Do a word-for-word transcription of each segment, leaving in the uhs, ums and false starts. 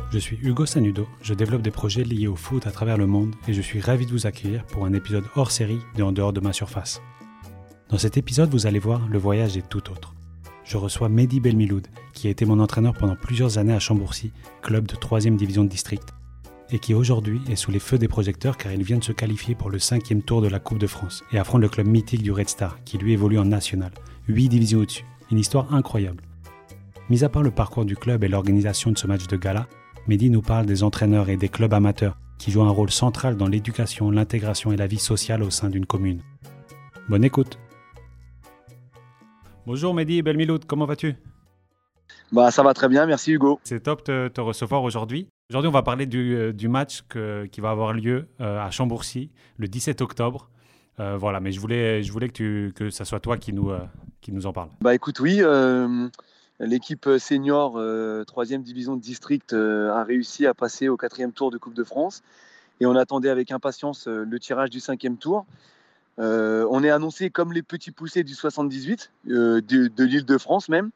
Je suis Hugo Sanudo, je développe des projets liés au foot à travers le monde et je suis ravi de vous accueillir pour un épisode hors série de En dehors de ma surface. Dans cet épisode, vous allez voir, le voyage est tout autre. Je reçois Mehdi Belmiloud, qui a été mon entraîneur pendant plusieurs années à Chambourcy, club de troisième division de district, et qui aujourd'hui est sous les feux des projecteurs car il vient de se qualifier pour le cinquième tour de la Coupe de France et affronte le club mythique du Red Star, qui lui évolue en national, huit divisions au-dessus. Une histoire incroyable. Mis à part le parcours du club et l'organisation de ce match de gala, Mehdi nous parle des entraîneurs et des clubs amateurs qui jouent un rôle central dans l'éducation, l'intégration et la vie sociale au sein d'une commune. Bonne écoute. Bonjour Mehdi Belmiloud, comment vas-tu ? Bah, ça va très bien, merci Hugo. C'est top de te recevoir aujourd'hui. Aujourd'hui, on va parler du, euh, du match que, qui va avoir lieu euh, à Chambourcy le dix-sept octobre. Euh, voilà, mais je voulais, je voulais que, tu, que ça soit toi qui nous, euh, qui nous en parle. Bah écoute, oui, euh, l'équipe senior euh, troisième division de district euh, a réussi à passer au quatrième tour de Coupe de France et on attendait avec impatience euh, le tirage du cinquième tour. Euh, on est annoncé comme les petits poussés du soixante-dix-huit, euh, de, de l'Île-de-France même,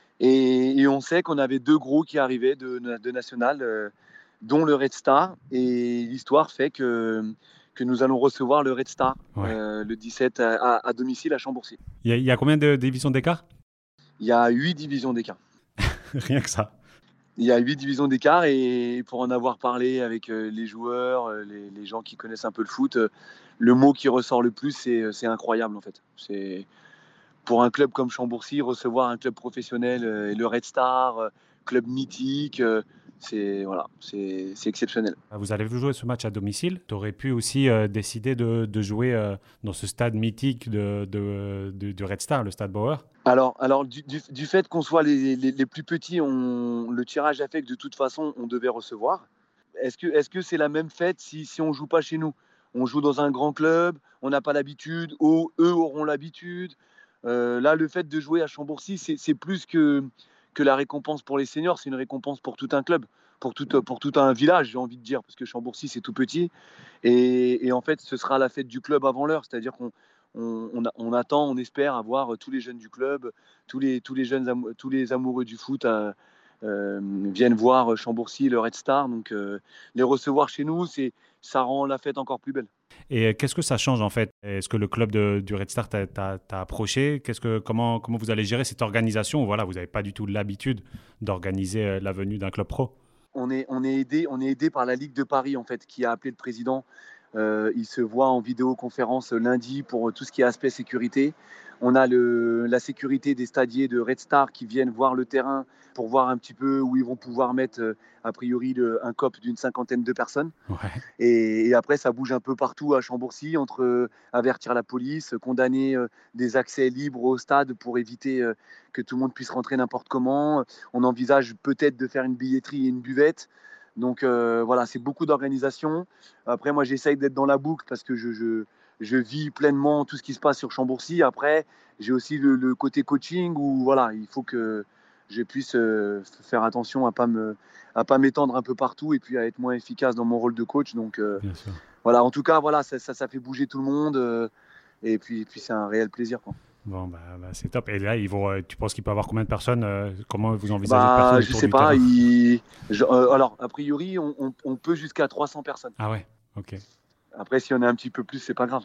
et, et on sait qu'on avait deux gros qui arrivaient de, de national, euh, dont le Red Star, et l'histoire fait que, que nous allons recevoir le Red Star Ouais. euh, le dix-sept à, à, à domicile à Chambourcy. Il y, a- il y a combien de divisions d'écart ? Il y a huit divisions d'écart. Rien que ça. Il y a huit divisions d'écart et pour en avoir parlé avec euh, les joueurs, euh, les, les gens qui connaissent un peu le foot, euh, le mot qui ressort le plus, c'est, c'est incroyable en fait. C'est, pour un club comme Chambourcy, recevoir un club professionnel euh, et le Red Star, euh, club mythique, euh, c'est, voilà, c'est, c'est exceptionnel. Vous allez jouer ce match à domicile. Tu aurais pu aussi euh, décider de, de jouer euh, dans ce stade mythique de, de, de, du Red Star, le stade Bauer. Alors, alors du, du, du fait qu'on soit les, les, les plus petits, on, le tirage a fait que de toute façon, on devait recevoir. Est-ce que, est-ce que c'est la même fête si, si on ne joue pas chez nous ? On joue dans un grand club, on n'a pas l'habitude, oh, eux auront l'habitude. Euh, là, le fait de jouer à Chambourcy, c'est, c'est plus que, que la récompense pour les seniors, c'est une récompense pour tout un club, pour tout, pour tout un village, j'ai envie de dire, parce que Chambourcy, c'est tout petit. Et, et en fait, ce sera la fête du club avant l'heure, c'est-à-dire qu'on on, on, on attend, on espère avoir tous les jeunes du club, tous les, tous les, jeunes, amou- tous les amoureux du foot à, euh, viennent voir Chambourcy, le Red Star. Donc, euh, les recevoir chez nous, c'est, ça rend la fête encore plus belle. Et euh, qu'est-ce que ça change en fait ? Est-ce que le club de, du Red Star t'a, t'a, t'a approché ? Qu'est-ce que, comment, comment vous allez gérer cette organisation ? Voilà, vous n'avez pas du tout l'habitude d'organiser euh, la venue d'un club pro. On est, on est aidé, on est aidé par la Ligue de Paris en fait, qui a appelé le président. Euh, il se voit en vidéoconférence lundi pour tout ce qui est aspect sécurité. On a le, la sécurité des stadiers de Red Star qui viennent voir le terrain pour voir un petit peu où ils vont pouvoir mettre euh, a priori le, un C O P d'une cinquantaine de personnes. Ouais. Et, et après, ça bouge un peu partout à Chambourcy, entre euh, avertir la police, condamner euh, des accès libres au stade pour éviter euh, que tout le monde puisse rentrer n'importe comment. On envisage peut-être de faire une billetterie et une buvette. Donc euh, voilà, c'est beaucoup d'organisation. Après, moi, j'essaye d'être dans la boucle parce que je, je, je vis pleinement tout ce qui se passe sur Chambourcy. Après, j'ai aussi le, le côté coaching où voilà, il faut que je puisse euh, faire attention à pas me à pas m'étendre un peu partout et puis à être moins efficace dans mon rôle de coach. Donc euh, Bien sûr. voilà, en tout cas, voilà, ça, ça, ça fait bouger tout le monde euh, et puis, et puis c'est un réel plaisir, quoi. Bon, bah, bah, c'est top. Et là, ils vont, euh, tu penses qu'il peut y avoir combien de personnes euh, Comment vous envisagez de Bah, personnes je autour sais du pas. terrain ? Il... je- euh, alors, a priori, on, on, on peut jusqu'à trois cents personnes. Ah ouais, ok. Après, si on est un petit peu plus, c'est pas grave.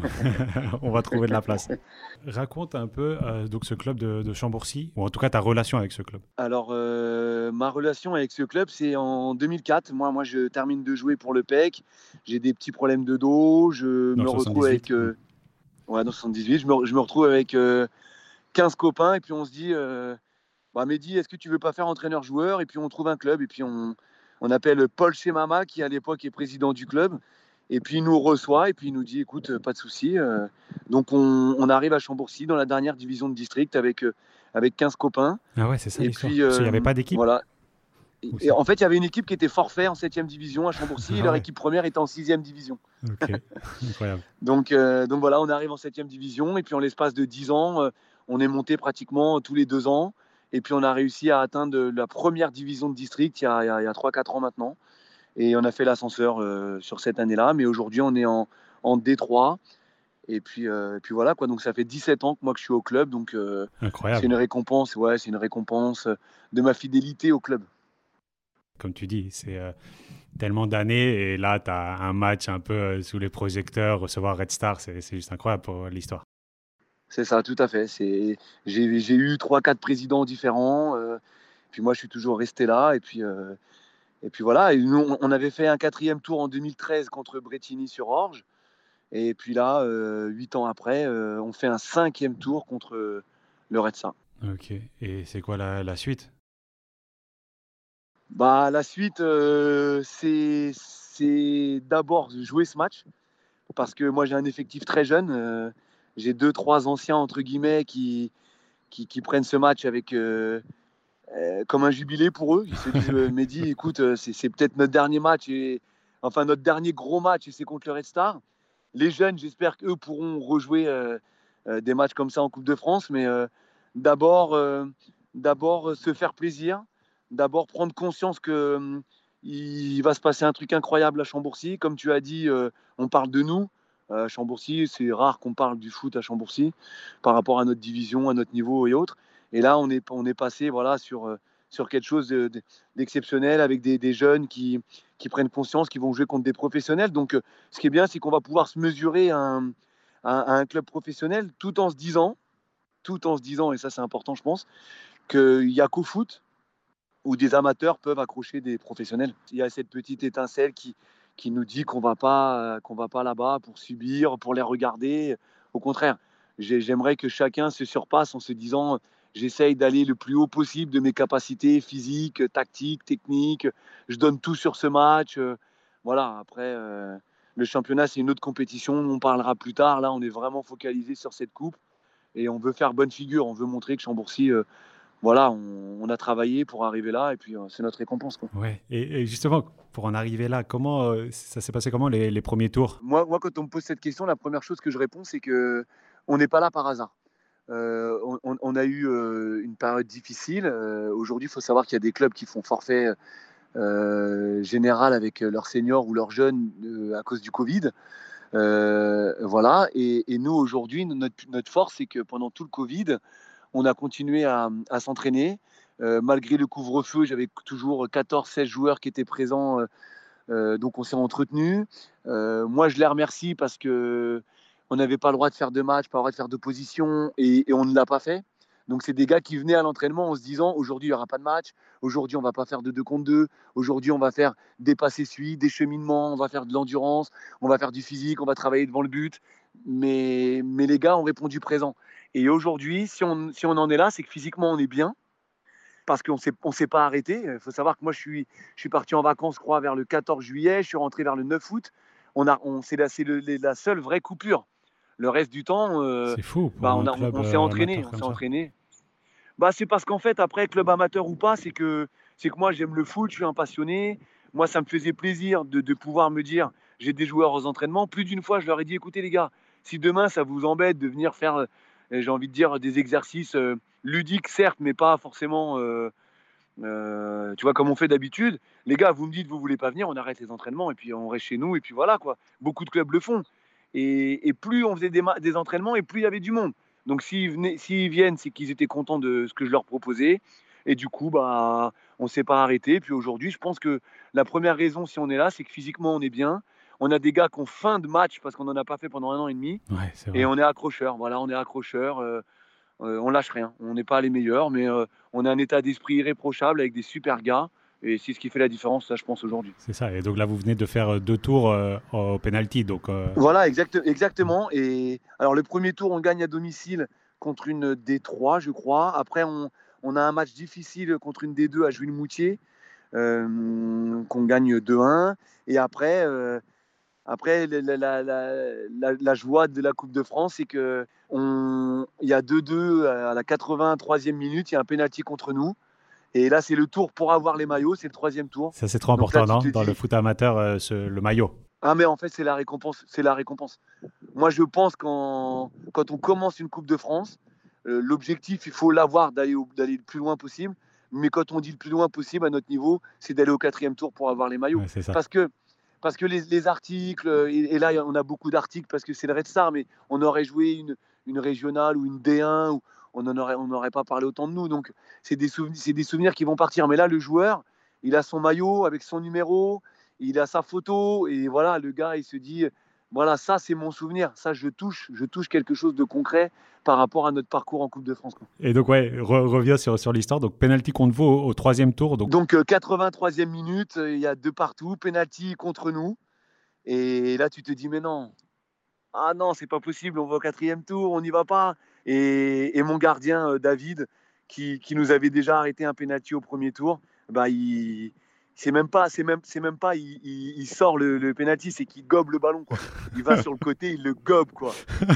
On va trouver de la place. Raconte un peu euh, donc ce club de, de Chambourcy, ou en tout cas ta relation avec ce club. Alors, euh, ma relation avec ce club, c'est en deux mille quatre. Moi, moi, je termine de jouer pour le P E C. J'ai des petits problèmes de dos. Je Dans me le retrouve soixante-dix-huit. avec, euh, ouais, dans soixante-dix-huit. Je me, je me retrouve avec euh, quinze copains et puis on se dit, euh, bah, Mehdi, est-ce que tu veux pas faire entraîneur-joueur? Et puis on trouve un club et puis on, on appelle Paul Chemama qui à l'époque est président du club. Et puis il nous reçoit et puis il nous dit, écoute, euh, pas de souci. euh. Donc on, on arrive à Chambourcy dans la dernière division de district avec, euh, avec quinze copains. Ah ouais, c'est ça Et l'histoire. puis Parce qu'il n'y avait euh, pas d'équipe voilà. Et, ou et si en fait, il y avait une équipe qui était forfait en septième division à Chambourcy. Et Ah leur ouais, équipe première était en sixième division. ok. Incroyable. Donc, euh, donc voilà, on arrive en septième division. Et puis en l'espace de dix ans, euh, on est monté pratiquement tous les deux ans. Et puis on a réussi à atteindre la première division de district il y a, il y a, il y a trois quatre ans maintenant. Et on a fait l'ascenseur euh, sur cette année-là. Mais aujourd'hui, on est en, en D trois. Et puis, euh, et puis voilà, quoi. Donc ça fait dix-sept ans que moi que je suis au club. Donc euh, c'est Incroyable. une récompense, ouais, c'est une récompense de ma fidélité au club. Comme tu dis, c'est euh, tellement d'années et là, tu as un match un peu euh, sous les projecteurs, recevoir Red Star, c'est, c'est juste incroyable pour l'histoire. C'est ça, tout à fait. C'est, j'ai, j'ai eu trois, quatre présidents différents. Euh, puis moi, je suis toujours resté là. Et puis, euh, et puis voilà. Et nous, on avait fait un quatrième tour en deux mille treize contre Bretigny-sur-Orge. Et puis là, euh, huit ans après, euh, on fait un cinquième tour contre le Red Star. Ok. Et c'est quoi la, la suite? Bah, la suite, euh, c'est, c'est d'abord jouer ce match. Parce que moi, j'ai un effectif très jeune. Euh, j'ai deux, trois anciens, entre guillemets, qui, qui, qui prennent ce match avec, euh, euh, comme un jubilé pour eux. Ils se disent, euh, Mehdi, écoute, euh, c'est, c'est peut-être notre dernier match, et, enfin notre dernier gros match, et c'est contre le Red Star. Les jeunes, j'espère qu'eux pourront rejouer euh, euh, des matchs comme ça en Coupe de France, mais euh, d'abord, euh, d'abord euh, se faire plaisir, d'abord prendre conscience que euh, il va se passer un truc incroyable à Chambourcy. Comme tu as dit, euh, on parle de nous. Euh, Chambourcy, c'est rare qu'on parle du foot à Chambourcy par rapport à notre division, à notre niveau et autres. Et là, on est, on est passé voilà, sur, euh, sur quelque chose de, de, d'exceptionnel avec des, des jeunes qui, qui prennent conscience, qui vont jouer contre des professionnels. Donc, euh, ce qui est bien, c'est qu'on va pouvoir se mesurer à un, à un club professionnel tout en se disant, tout en se disant, et ça c'est important, je pense, qu'il n'y a qu'au foot où des amateurs peuvent accrocher des professionnels. Il y a cette petite étincelle qui, qui nous dit qu'on va pas, qu'on va pas là-bas pour subir, pour les regarder. Au contraire, j'aimerais que chacun se surpasse en se disant, j'essaye d'aller le plus haut possible de mes capacités physiques, tactiques, techniques. Je donne tout sur ce match. Voilà, après, euh, le championnat, c'est une autre compétition. On parlera plus tard. Là, on est vraiment focalisé sur cette coupe et on veut faire bonne figure. On veut montrer que Chambourcy, euh, voilà, on, on a travaillé pour arriver là et puis euh, c'est notre récompense, quoi. Ouais. Et, et justement, pour en arriver là, comment euh, ça s'est passé comment les, les premiers tours? Moi, moi, quand on me pose cette question, la première chose que je réponds, c'est que on n'est pas là par hasard. Euh, on, on a eu euh, une période difficile. Euh, aujourd'hui, il faut savoir qu'il y a des clubs qui font forfait euh, général avec leurs seniors ou leurs jeunes euh, à cause du Covid. Euh, voilà. Et, et nous, aujourd'hui, notre, notre force, c'est que pendant tout le Covid, on a continué à, à s'entraîner. Euh, malgré le couvre-feu, j'avais toujours quatorze seize joueurs qui étaient présents. Euh, euh, donc, on s'est entretenu. Euh, moi, je les remercie parce que on n'avait pas le droit de faire de match, pas le droit de faire d'opposition, et, et on ne l'a pas fait. Donc, c'est des gars qui venaient à l'entraînement en se disant aujourd'hui, il n'y aura pas de match. Aujourd'hui, on ne va pas faire de deux contre deux. Aujourd'hui, on va faire des passes essuies, des cheminements, on va faire de l'endurance, on va faire du physique, on va travailler devant le but. Mais, mais les gars ont répondu présent. Et aujourd'hui, si on, si on en est là, c'est que physiquement, on est bien parce qu'on s'est, on s'est pas arrêté. Il faut savoir que moi, je suis, je suis parti en vacances, je crois, vers le quatorze juillet. Je suis rentré vers le neuf août. On a, on, c'est, la, c'est le, la seule vraie coupure. Le reste du temps, euh, C'est fou bah, pour on, un a, on, club on s'est euh, entraîné. amateur On comme s'est ça. entraîné. Bah, c'est parce qu'en fait, après, club amateur ou pas, c'est que, c'est que moi, j'aime le foot, je suis un passionné. Moi, ça me faisait plaisir de, de pouvoir me dire, j'ai des joueurs aux entraînements. Plus d'une fois, je leur ai dit, écoutez les gars, si demain, ça vous embête de venir faire, euh, j'ai envie de dire, des exercices euh, ludiques, certes, mais pas forcément... Euh, euh, tu vois, comme on fait d'habitude, les gars, vous me dites, vous voulez pas venir, on arrête les entraînements et puis on reste chez nous et puis voilà quoi. Beaucoup de clubs le font. Et, et plus on faisait des, des, entraînements et plus il y avait du monde. Donc s'ils, venaient, s'ils viennent, c'est qu'ils étaient contents de ce que je leur proposais. Et du coup, bah, on s'est pas arrêté. Et puis aujourd'hui, je pense que la première raison, si on est là, c'est que physiquement, on est bien. On a des gars qui ont faim de match parce qu'on n'en a pas fait pendant un an et demi. Ouais, c'est Et vrai. on est accrocheurs. Voilà, on est accrocheurs. Euh, euh, on lâche rien. On n'est pas les meilleurs, mais euh, on a un état d'esprit irréprochable avec des super gars. Et c'est ce qui fait la différence, ça, je pense, aujourd'hui. C'est ça. Et donc là, vous venez de faire euh, deux tours euh, au penalty. Donc, euh, Voilà, exact, exactement. Et alors, le premier tour, on gagne à domicile contre une D trois, je crois. Après, on, on a un match difficile contre une D deux à Jules-Moutier, euh, qu'on gagne deux un. Et après, euh, après la, la, la, la, la joie de la Coupe de France, c'est qu'il y a deux deux à la quatre-vingt-troisième minute, il y a un pénalty contre nous. Et là, c'est le tour pour avoir les maillots, c'est le troisième tour. ça, c'est trop Donc là, important, tu non? te Dans le dis, foot amateur, euh, ce- le maillot. ah mais en fait, c'est la récompense, c'est la récompense. Moi, je pense qu'en quand on commence une Coupe de France, euh, l'objectif, il faut l'avoir d'aller, au- d'aller le plus loin possible. Mais quand on dit le plus loin possible à notre niveau, c'est d'aller au quatrième tour pour avoir les maillots. Ouais, c'est ça. Parce que, parce que les, les articles, euh, et, et là, on a beaucoup d'articles parce que c'est le Red Star, mais on aurait joué une, une régionale ou une D un, ou on n'aurait on n'aurait pas parlé autant de nous. Donc, c'est des, souvenirs, c'est des souvenirs qui vont partir. Mais là, le joueur, il a son maillot avec son numéro, il a sa photo, et voilà, le gars, il se dit, voilà, ça, c'est mon souvenir. Ça, je touche, je touche quelque chose de concret par rapport à notre parcours en Coupe de France, quoi. Et donc, ouais, re- reviens sur, sur l'histoire. Donc, penalty contre vous au, au troisième tour. Donc, Donc, euh, quatre-vingt-troisième minute, euh, il y a deux partout, penalty contre nous. Et là, tu te dis, mais non, ah non, c'est pas possible, on va au quatrième tour, on n'y va pas. Et, et mon gardien, euh, David, qui, qui nous avait déjà arrêté un penalty au premier tour, bah, il, c'est même pas, c'est même, c'est même pas, il, il, il sort le, le penalty, c'est qu'il gobe le ballon, quoi. Il va sur le côté, il le gobe, quoi.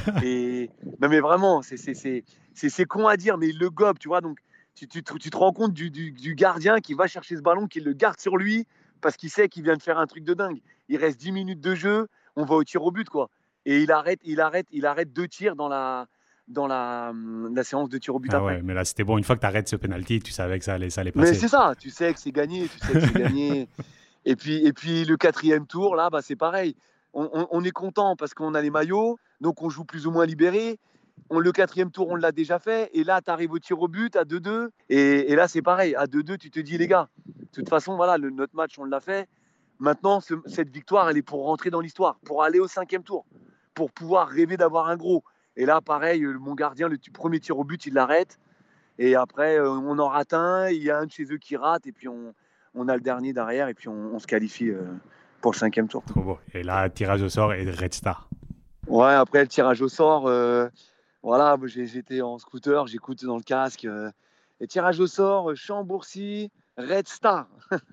Et non, mais vraiment, c'est, c'est, c'est, c'est, c'est con à dire, mais il le gobe, tu vois. Donc, tu, tu, te- tu te rends compte du, du, du gardien qui va chercher ce ballon, qui le garde sur lui, parce qu'il sait qu'il vient de faire un truc de dingue. Il reste dix minutes de jeu, on va au tir au but, quoi. Et il arrête, il arrête, il arrête deux tirs dans la, dans la, la séance de tir au but ah après. ouais, mais là, c'était bon. Une fois que tu arrêtes ce penalty, tu savais que ça allait, ça allait Mais passer. c'est ça, tu sais que c'est gagné, tu sais que c'est gagné. Et puis, et puis le quatrième tour, là, bah, c'est pareil. On, on- on est content parce qu'on a les maillots, donc on joue plus ou moins libéré. On, le quatrième tour, on l'a déjà fait. Et là, tu arrives au tir au but à deux deux. Et, et là, c'est pareil. À deux deux, tu te dis, les gars, de toute façon, voilà, le, notre match, on l'a fait. Maintenant, ce- cette victoire, elle est pour rentrer dans l'histoire, pour aller au cinquième tour, pour pouvoir rêver d'avoir un gros. Et là, pareil, euh, mon gardien, le t- premier tir au but, il l'arrête. Et après, euh, on en rate un, il y a un de chez eux qui rate, et puis on, on a le dernier derrière, et puis on, on se qualifie euh, pour le cinquième tour. Trop beau. Et là, tirage au sort et Red Star. Ouais, après le tirage au sort, euh, voilà, moi, j'ai- j'étais en scooter, j'écoute dans le casque. Euh, et tirage au sort, euh, Chambourcy, Red Star.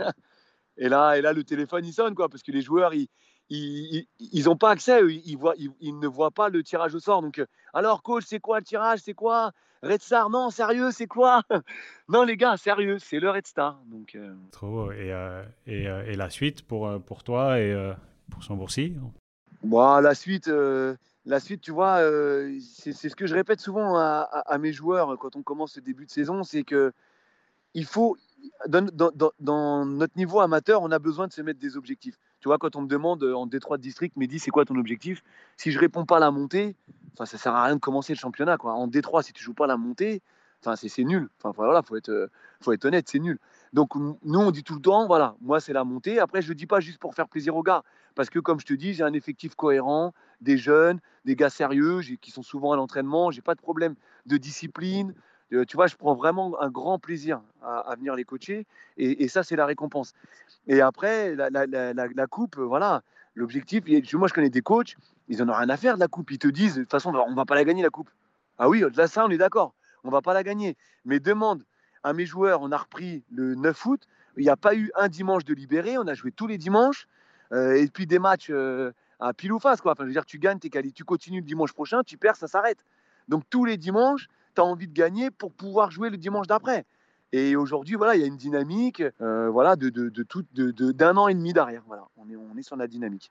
Et là, et là, le téléphone, il sonne, quoi, parce que les joueurs, ils ils, ils, ils ont pas accès, eux, ils, voient, ils, ils ne voient pas le tirage au sort. Donc, euh, alors, coach, c'est quoi le tirage? C'est quoi? Red Star? Non, sérieux, c'est quoi? Non, les gars, sérieux, c'est le Red Star. Donc, euh, Trop beau. Et, euh, et, euh, et la suite pour, euh, pour toi et euh, pour Chambourcy? bon, la suite, euh, la suite, tu vois, euh, c'est c'est ce que je répète souvent à, à- à mes joueurs quand on commence ce début de saison, c'est que il faut, dans, dans- dans- dans notre niveau amateur, on a besoin de se mettre des objectifs. Tu vois, quand on me demande euh, en Détroit District, Mehdi, c'est quoi ton objectif? Si je réponds pas à la montée, enfin, ça sert à rien de commencer le championnat, quoi. En Détroit, si tu joues pas la montée, enfin, c'est c'est nul. Enfin, voilà, faut être, euh, faut être honnête, c'est nul. Donc, m- nous, on dit tout le temps, voilà, moi, c'est la montée. Après, je le dis pas juste pour faire plaisir aux gars, parce que, comme je te dis, j'ai un effectif cohérent, des jeunes, des gars sérieux, j'ai- qui sont souvent à l'entraînement, j'ai pas de problème de discipline. Euh, tu vois, je prends vraiment un grand plaisir à, à venir les coacher, et, et ça, c'est la récompense. Et après, la, la, la, la- la coupe, euh, voilà, l'objectif, il est- moi, je connais des coachs, ils en ont rien à faire de la coupe. Ils te disent, de toute façon, on va pas la gagner, la coupe. Ah oui, là, ça, on est d'accord, on va pas la gagner. Mais demande à mes joueurs, on a repris le neuf août, il n'y a pas eu un dimanche de libéré, on a joué tous les dimanches, euh, et puis des matchs euh, à pile ou face, quoi. Enfin, je veux dire, tu gagnes, t'es quali- tu continues le dimanche prochain, tu perds, ça s'arrête. Donc tous les dimanches, tu as envie de gagner pour pouvoir jouer le dimanche d'après. Et aujourd'hui, voilà, il y a une dynamique, euh, voilà, de, de, de tout, de, de- d'un an et demi derrière. Voilà, on est, on est sur la dynamique.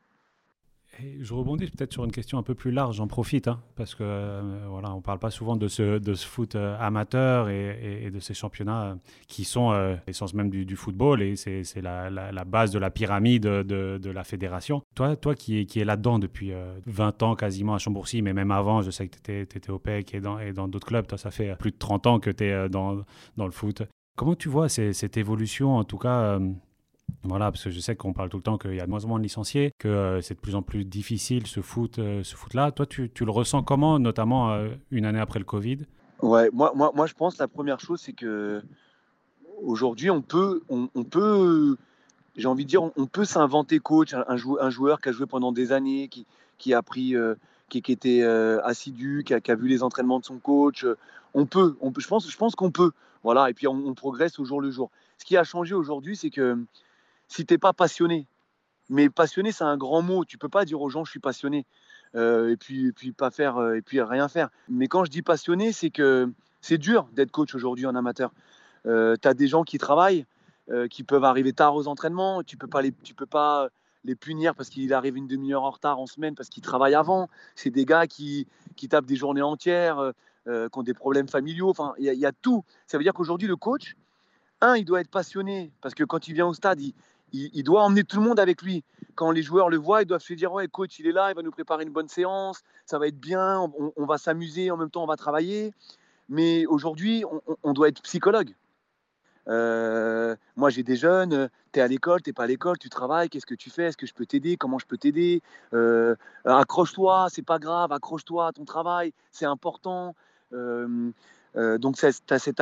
Et je rebondis peut-être sur une question un peu plus large, j'en profite, hein, parce que euh, voilà, on ne parle pas souvent de ce, de ce foot euh, amateur et, et- et de ces championnats euh, qui sont euh, l'essence même du, du football et c'est c'est la, la- la base de la pyramide de, de la fédération. Toi, toi qui es, qui est là-dedans depuis euh, vingt ans quasiment à Chambourcy, mais même avant, je sais que tu étais au P E C et dans, et dans d'autres clubs, toi ça fait plus de trente ans que tu es dans, dans le foot. Comment tu vois ces- cette évolution, en tout cas euh, voilà, parce que je sais qu'on parle tout le temps qu'il y a de moins en moins de licenciés, que euh, c'est de plus en plus difficile ce foot, euh, ce foot-là. Toi, tu, tu le ressens comment, notamment euh, une année après le Covid? Ouais, moi, moi, moi, je pense que la première chose, c'est que aujourd'hui, on peut, on, on peut, j'ai envie de dire, on, on peut s'inventer coach, un, un jou- un joueur qui a joué pendant des années, qui, qui a pris, euh, qui, qui était euh, assidu, qui a, qui a vu les entraînements de son coach. euh, On peut, on peut, je pense, je pense qu'on peut. Voilà, et puis on, on progresse au jour le jour. Ce qui a changé aujourd'hui, c'est que si t'es pas passionné, mais passionné, c'est un grand mot. Tu peux pas dire aux gens je suis passionné euh, et puis et puis pas faire euh, et puis rien faire. Mais quand je dis passionné, c'est que c'est dur d'être coach aujourd'hui en amateur. Euh, tu as des gens qui travaillent, euh, qui peuvent arriver tard aux entraînements. Tu peux pas les tu peux pas les punir parce qu'il arrive une demi-heure en retard en semaine parce qu'ils travaillent avant. C'est des gars qui qui tapent des journées entières, euh, euh, qui ont des problèmes familiaux. Enfin, il y, a- il y a tout. Ça veut dire qu'aujourd'hui le coach, un, il doit être passionné parce que quand il vient au stade, il, il, il doit emmener tout le monde avec lui. Quand les joueurs le voient, ils doivent se dire ouais, coach, il est là, il va nous préparer une bonne séance, ça va être bien, on, on va s'amuser, en même temps on va travailler. Mais aujourd'hui, on, on doit être psychologue. Euh, moi, j'ai des jeunes. Tu es à l'école, tu n'es pas à l'école, tu travailles. Qu'est-ce que tu fais? Est-ce que je peux t'aider? Comment je peux t'aider? euh, Accroche-toi, c'est pas grave. Accroche-toi à ton travail, c'est important. Euh, euh, donc, tu as cet,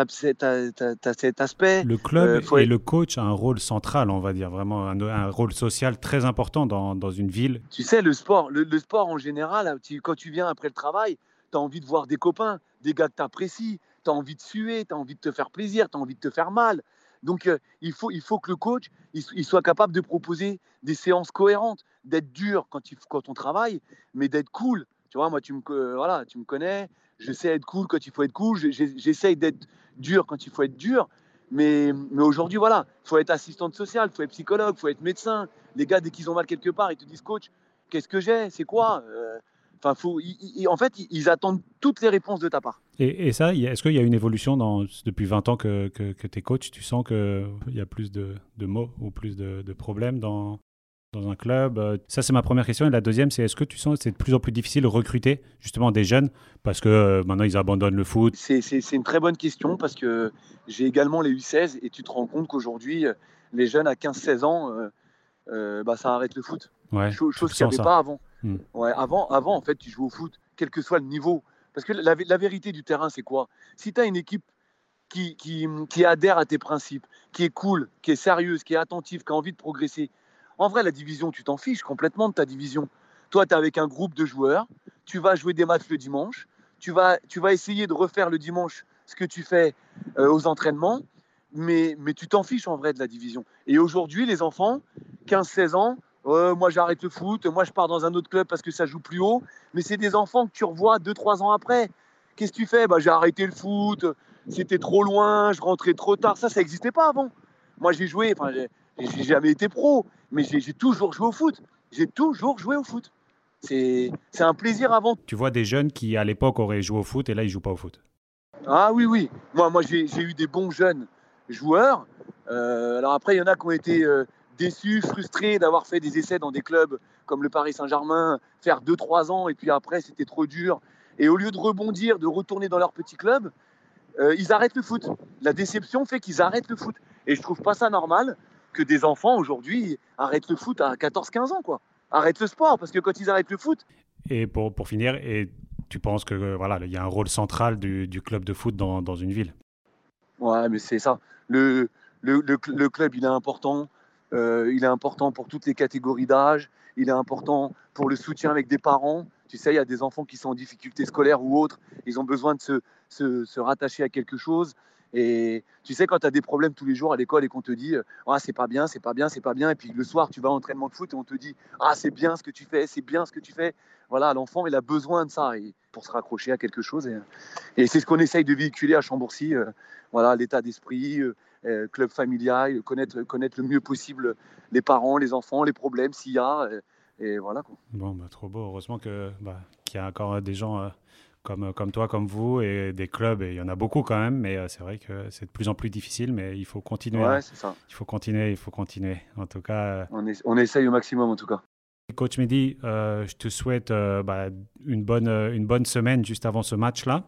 cet aspect. Le club Euh, faut et être, le coach a un rôle central, on va dire, vraiment un, un rôle social très important dans, dans une ville. tu sais, le sport, le, le sport en général, tu, quand tu viens après le travail, tu as envie de voir des copains, des gars que tu apprécies, tu as envie de suer, tu as envie de te faire plaisir, tu as envie de te faire mal. Donc, euh, il, faut, il faut que le coach il, il soit capable de proposer des séances cohérentes, d'être dur quand, il, quand on travaille, mais d'être cool. Tu vois, moi, tu me, euh, voilà, tu me connais, je sais être cool quand il faut être cool, j'essaye d'être dur quand il faut être dur. Mais, mais aujourd'hui, voilà, il faut être assistante sociale, il faut être psychologue, il faut être médecin. Les gars, dès qu'ils ont mal quelque part, ils te disent, coach, qu'est-ce que j'ai? C'est quoi? euh, Enfin, faut, ils, ils, en fait, ils, ils attendent toutes les réponses de ta part. Et, et ça, est-ce qu'il y a une évolution dans, depuis vingt ans que, que, que tu es coach? Tu sens qu'il y a plus de, de mots ou plus de, de problèmes dans, dans un club? Ça, c'est ma première question. Et la deuxième, c'est est-ce que tu sens que c'est de plus en plus difficile de recruter justement des jeunes parce que euh, maintenant, ils abandonnent le foot? C'est, c'est, c'est une très bonne question parce que j'ai également les U seize et tu te rends compte qu'aujourd'hui, les jeunes à quinze seize ans, euh, euh, bah, ça arrête le foot. Ouais, Chose, chose qu'il n'y avait pas avant. Hmm. Ouais, avant, avant, en fait, tu jouais au foot, quel que soit le niveau. Parce que la, la vérité du terrain, c'est quoi? Si tu as une équipe qui, qui, qui adhère à tes principes, qui est cool, qui est sérieuse, qui est attentive, qui a envie de progresser, en vrai, la division, tu t'en fiches complètement de ta division. Toi, tu es avec un groupe de joueurs, tu vas jouer des matchs le dimanche, tu vas, tu vas essayer de refaire le dimanche ce que tu fais euh, aux entraînements, mais, mais tu t'en fiches en vrai de la division. Et aujourd'hui, les enfants, quinze seize ans, euh, moi j'arrête le foot, moi je pars dans un autre club parce que ça joue plus haut, mais c'est des enfants que tu revois deux trois ans après. Qu'est-ce que tu fais? Bah, j'ai arrêté le foot, c'était trop loin, je rentrais trop tard. Ça, ça n'existait pas avant. Moi, j'ai joué, enfin, j'ai, j'ai jamais été pro, mais j'ai, j'ai toujours joué au foot. J'ai toujours joué au foot. C'est, c'est un plaisir avant. Tu vois des jeunes qui, à l'époque, auraient joué au foot et là, ils ne jouent pas au foot. Ah oui, oui. Moi, moi j'ai, j'ai eu des bons jeunes joueurs. Euh, alors après, il y en a qui ont été euh, déçus, frustrés d'avoir fait des essais dans des clubs comme le Paris Saint-Germain, faire deux trois ans, et puis après, c'était trop dur. Et au lieu de rebondir, de retourner dans leur petit club, euh, ils arrêtent le foot. La déception fait qu'ils arrêtent le foot. Et je trouve pas ça normal que des enfants, aujourd'hui, arrêtent le foot à quatorze quinze ans, quoi. Arrêtent le sport, parce que quand ils arrêtent le foot... Et pour, pour finir, et tu penses que voilà, il y a un rôle central du, du club de foot dans, dans une ville? Ouais, mais c'est ça. Le, le, le, le club, il est important. Euh, il est important pour toutes les catégories d'âge. Il est important pour le soutien avec des parents. Tu sais, il y a des enfants qui sont en difficulté scolaire ou autres. Ils ont besoin de se, se, se rattacher à quelque chose. Et tu sais, quand tu as des problèmes tous les jours à l'école et qu'on te dit ah, c'est pas bien, c'est pas bien, c'est pas bien. Et puis le soir, tu vas à l'entraînement de foot et on te dit ah, c'est bien ce que tu fais, c'est bien ce que tu fais. Voilà, l'enfant, il a besoin de ça et pour se raccrocher à quelque chose. Et, et c'est ce qu'on essaye de véhiculer à Chambourcy. Euh, voilà, l'état d'esprit, euh, club familial, connaître, connaître le mieux possible les parents, les enfants, les problèmes s'il y a. Euh, et voilà, quoi. Bon, bah, trop beau. Heureusement que, bah, qu'il y a encore des gens euh, comme, comme toi, comme vous, et des clubs. Et il y en a beaucoup quand même, mais euh, c'est vrai que c'est de plus en plus difficile. Mais il faut continuer. Ouais, hein. c'est ça. Il faut continuer, il faut continuer. En tout cas, euh... on, est, on essaye au maximum, en tout cas. Coach Mehdi, euh, je te souhaite euh, bah, une, bonne, une bonne semaine juste avant ce match-là.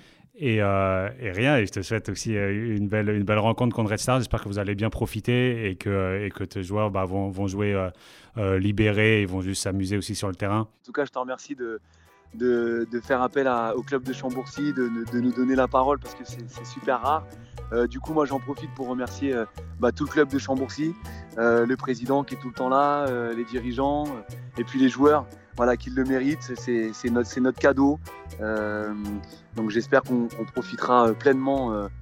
Et, euh, et rien, et je te souhaite aussi une belle, une belle rencontre contre Red Star. J'espère que vous allez bien profiter et que, et que tes joueurs bah, vont, vont jouer euh, euh, libérés et vont juste s'amuser aussi sur le terrain. En tout cas, je te remercie de, de, de faire appel à, au club de Chambourcy, de, de, de nous donner la parole parce que c'est, c'est super rare. Euh, du coup, moi, j'en profite pour remercier euh, bah, tout le club de Chambourcy, euh, le président qui est tout le temps là, euh, les dirigeants euh, et puis les joueurs. Voilà, qu'ils le méritent, c'est, c'est, notre, c'est notre cadeau. Euh, donc j'espère qu'on, qu'on profitera pleinement euh,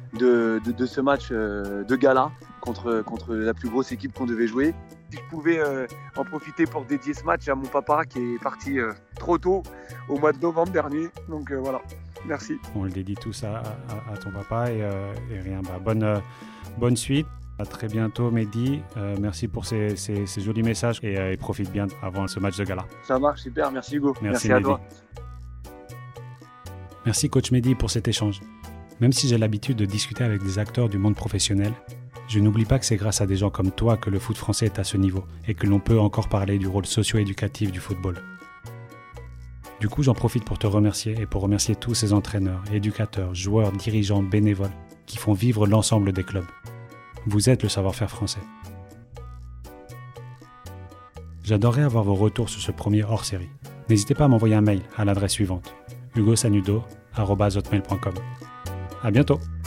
de, de, de ce match euh, de gala contre, contre la plus grosse équipe qu'on devait jouer. Si je pouvais euh, en profiter pour dédier ce match à mon papa qui est parti euh, trop tôt, au mois de novembre dernier. Donc euh, voilà, merci. On le dédie tous à, à, à ton papa et, euh, et rien, bah, bonne, euh, bonne suite. À très bientôt, Mehdi. Euh, merci pour ces, ces, ces jolis messages et, euh, et profite bien avant ce match de gala. Ça marche, super. Merci Hugo. Merci, merci à toi. Merci Coach Mehdi pour cet échange. Même si j'ai l'habitude de discuter avec des acteurs du monde professionnel, je n'oublie pas que c'est grâce à des gens comme toi que le foot français est à ce niveau et que l'on peut encore parler du rôle socio-éducatif du football. Du coup, j'en profite pour te remercier et pour remercier tous ces entraîneurs, éducateurs, joueurs, dirigeants, bénévoles qui font vivre l'ensemble des clubs. Vous êtes le savoir-faire français. J'adorerais avoir vos retours sur ce premier hors-série. N'hésitez pas à m'envoyer un mail à l'adresse suivante hugo sanudo arobase hotmail point com. À bientôt.